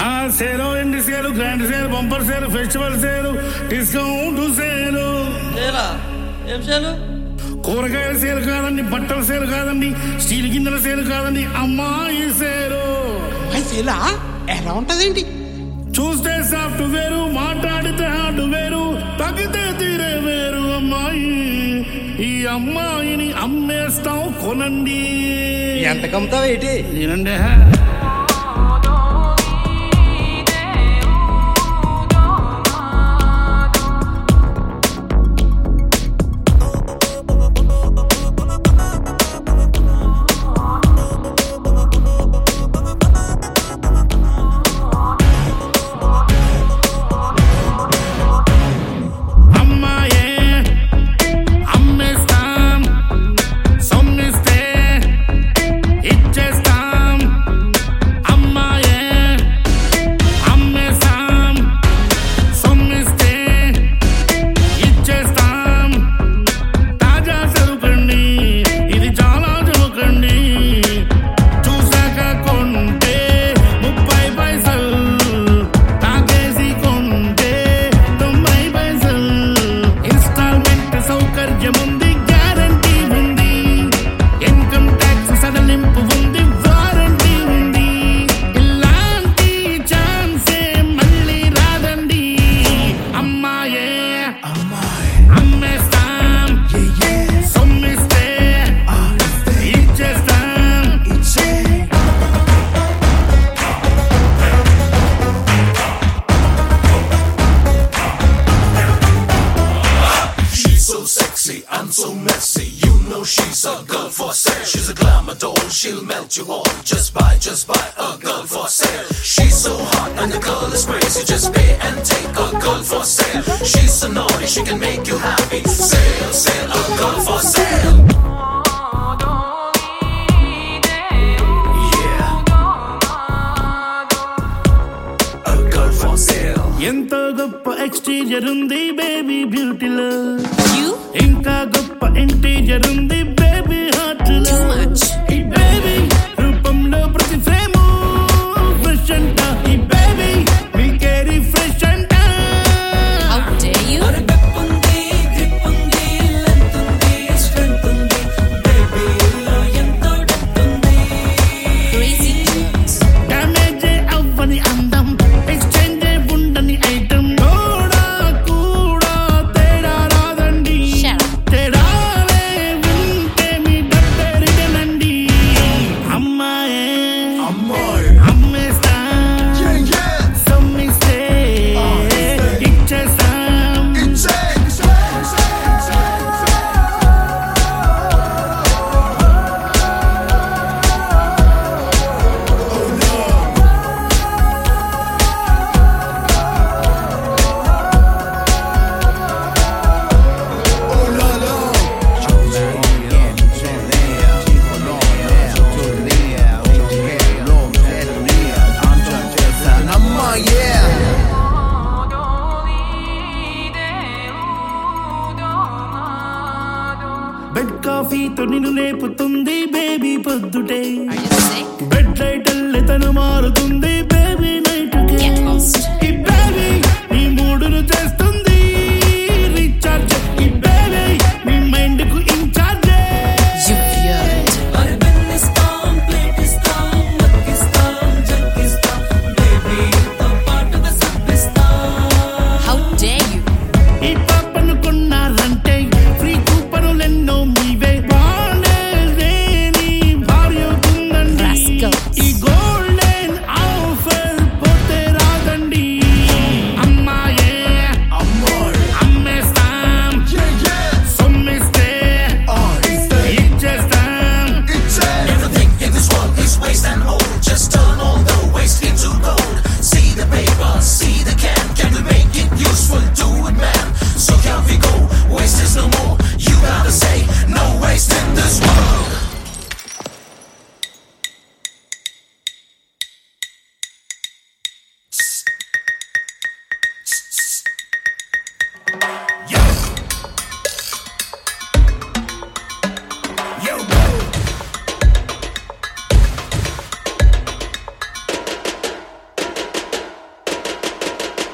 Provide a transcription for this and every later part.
సేలు ఎండి సేలు గ్రాండ్ సేలు బంపర్ సేలు ఫెస్టివల్ సేలు డిస్కౌంట్ సేలు. ఏం సేలు? కూరగాయల సేలు కాదండి, బట్టల సేలు కాదండి, స్టీల్ గిన్నెల సేలు కాదండి, అమ్మాయి సేలు. సేలా ఎలా ఉంటదేంటి? చూస్తే సాఫ్ట్ వేరు, మాట్లాడితే హార్డ్ వేరు, తగ్గితే తీరే వేరు. అమ్మాయి ఈ అమ్మాయిని అమ్మేస్తాం కొనండి. ఎంత కమ్ముతావు ఏంటి? నేనండి I'm so messy, you know she's a girl for sale. She's a glamour doll, she'll melt you all. Just buy a girl for sale. She's so hot and the girl is crazy. Just pay and take a girl for sale. She's so naughty, she can make you happy. Sale, sale, a girl for sale. Yeah, a girl for sale. ఎంత గొప్ప exterior ఉంది baby బ్యూటీలో, ఇంకా గొప్ప interior ఉంది baby heart లో. ఈ baby రూపంలో ప్రతి ఫ్రేమ్ ఫ్రెష్ అంట. ఈ బేబీ మీకేరి ఫ్రెష్ అంట. డ్యామేజ్ అవ్వని అందం, ఎక్స్చేంజ్ ఉండని ఐటమ్, కూడా కూడా తేడా రాదండి. తేడాలే వింటే మీ డబ్బెరిగనండి. అమ్మాయే అమ్మేస్తా, సొమ్మిస్తే ఇచ్చేస్తాం. బెడ్ కాఫీతో నిన్ను లేపుతుంది బేబీ పొద్దుటే. బెడ్ లైట్ అల్లె తను మారుతుంది బేబీ నైట్ కి. ఈ బేబీ నీ మూడును చేస్తుంది రీఛార్జ్. ఈ బేబీ నీ మైండ్ కు ఇన్ఛార్జ్. ఈ పాపను కొన్నారంటే ఫ్రీ కూపనులెన్నో మీవే. బాగుండే భార్య అవుతుందండి. ఈ గోల్డెన్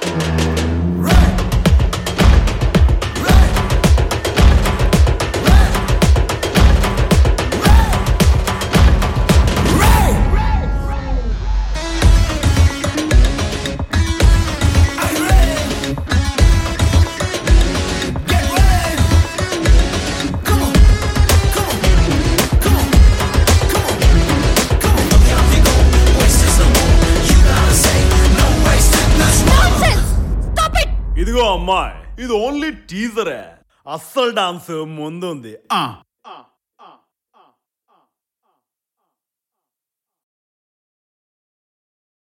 ఇదిగో అమ్మాయి, ఇది ఓన్లీ టీజరే, అస్సలు డాన్స్ ముందుంది.